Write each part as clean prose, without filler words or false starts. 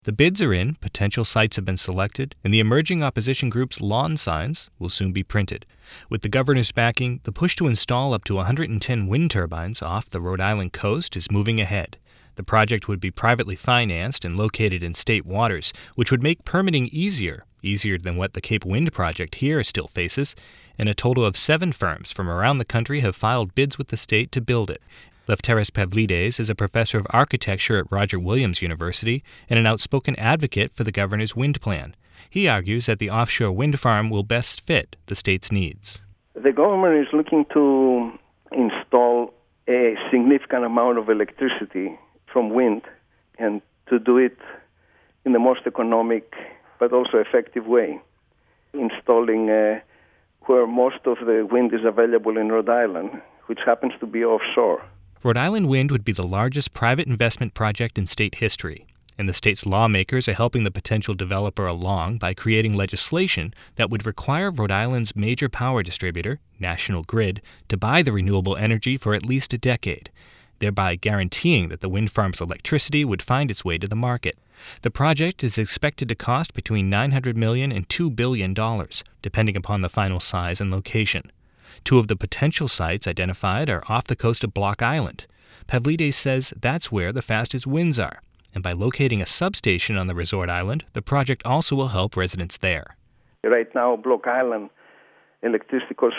The bids are in, potential sites have been selected, and the emerging opposition group's lawn signs will soon be printed. With the governor's backing, the push to install up to 110 wind turbines off the Rhode Island coast is moving ahead. The project would be privately financed and located in state waters, which would make permitting easier than what the Cape Wind project here still faces, and a total of 7 firms from around the country have filed bids with the state to build it. Lefteris Pavlidis is a professor of architecture at Roger Williams University and an outspoken advocate for the governor's wind plan. He argues that the offshore wind farm will best fit the state's needs. The government is looking to install a significant amount of electricity from wind and to do it in the most economic but also effective way, installing where most of the wind is available in Rhode Island, which happens to be offshore. Rhode Island Wind would be the largest private investment project in state history, and the state's lawmakers are helping the potential developer along by creating legislation that would require Rhode Island's major power distributor, National Grid, to buy the renewable energy for at least a decade, thereby guaranteeing that the wind farm's electricity would find its way to the market. The project is expected to cost between $900 million and $2 billion, depending upon the final size and location. 2 of the potential sites identified are off the coast of Block Island. Pavlidis says that's where the fastest winds are, and by locating a substation on the resort island, the project also will help residents there. Right now, Block Island electricity costs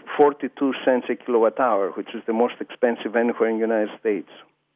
42 cents a kilowatt hour, which is the most expensive anywhere in the United States.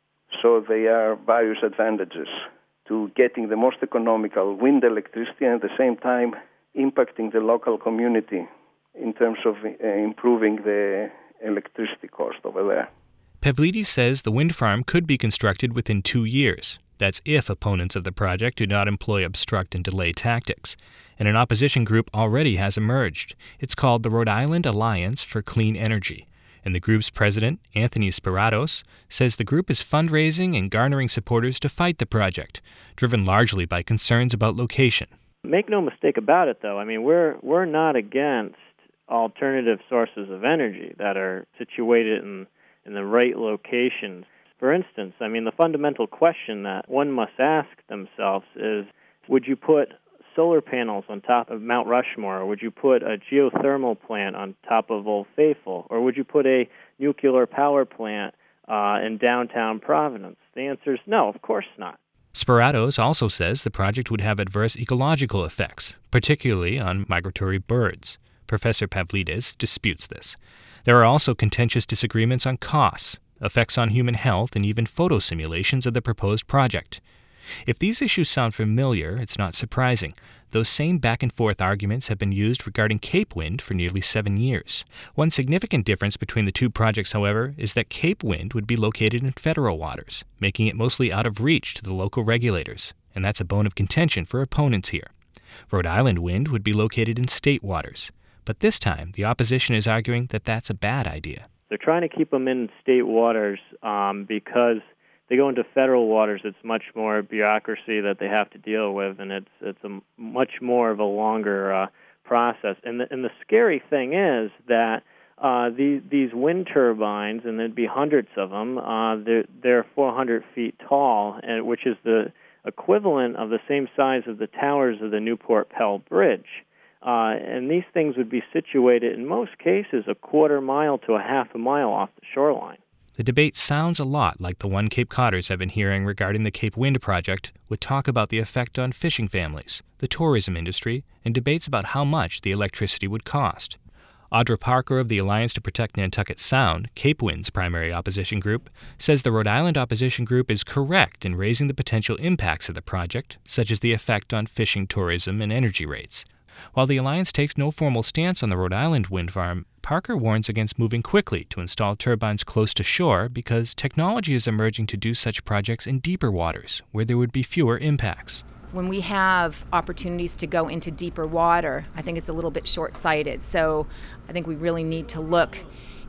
So there are various advantages to getting the most economical wind electricity and at the same time impacting the local community in terms of improving the electricity cost over there. Pavlidis says the wind farm could be constructed within 2 years. That's if opponents of the project do not employ obstruct and delay tactics. And an opposition group already has emerged. It's called the Rhode Island Alliance for Clean Energy. And the group's president, Anthony Spiratos, says the group is fundraising and garnering supporters to fight the project, driven largely by concerns about location. Make no mistake about it, though. I mean, we're not against alternative sources of energy that are situated in the right locations. For instance, I mean, the fundamental question that one must ask themselves is, would you put solar panels on top of Mount Rushmore, or would you put a geothermal plant on top of Old Faithful, or would you put a nuclear power plant in downtown Providence? The answer is no, of course not. Spiratos also says the project would have adverse ecological effects, particularly on migratory birds. Professor Pavlidis disputes this. There are also contentious disagreements on costs, effects on human health, and even photo simulations of the proposed project. If these issues sound familiar, it's not surprising. Those same back-and-forth arguments have been used regarding Cape Wind for nearly 7 years. One significant difference between the 2 projects, however, is that Cape Wind would be located in federal waters, making it mostly out of reach to the local regulators, and that's a bone of contention for opponents here. Rhode Island Wind would be located in state waters. But this time, the opposition is arguing that that's a bad idea. They're trying to keep them in state waters because they go into federal waters. It's much more bureaucracy that they have to deal with, and it's a much more of a longer process. And the scary thing is that these wind turbines, and there'd be hundreds of them, they're 400 feet tall, and which is the equivalent of the same size of the towers of the Newport Pell Bridge. And these things would be situated, in most cases, a quarter mile to a half a mile off the shoreline. The debate sounds a lot like the one Cape Codders have been hearing regarding the Cape Wind project, with talk about the effect on fishing families, the tourism industry, and debates about how much the electricity would cost. Audra Parker of the Alliance to Protect Nantucket Sound, Cape Wind's primary opposition group, says the Rhode Island opposition group is correct in raising the potential impacts of the project, such as the effect on fishing, tourism, and energy rates. While the Alliance takes no formal stance on the Rhode Island wind farm, Parker warns against moving quickly to install turbines close to shore because technology is emerging to do such projects in deeper waters, where there would be fewer impacts. When we have opportunities to go into deeper water, I think it's a little bit short-sighted. So I think we really need to look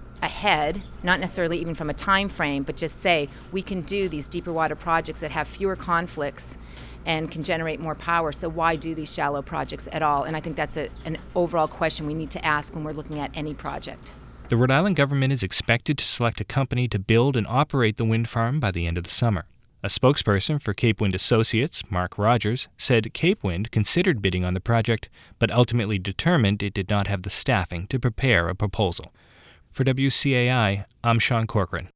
ahead, not necessarily even from a time frame, but just say we can do these deeper water projects that have fewer conflicts and can generate more power. So why do these shallow projects at all? And I think that's an overall question we need to ask when we're looking at any project. The Rhode Island government is expected to select a company to build and operate the wind farm by the end of the summer. A spokesperson for Cape Wind Associates, Mark Rogers, said Cape Wind considered bidding on the project, but ultimately determined it did not have the staffing to prepare a proposal. For WCAI, I'm Sean Corcoran.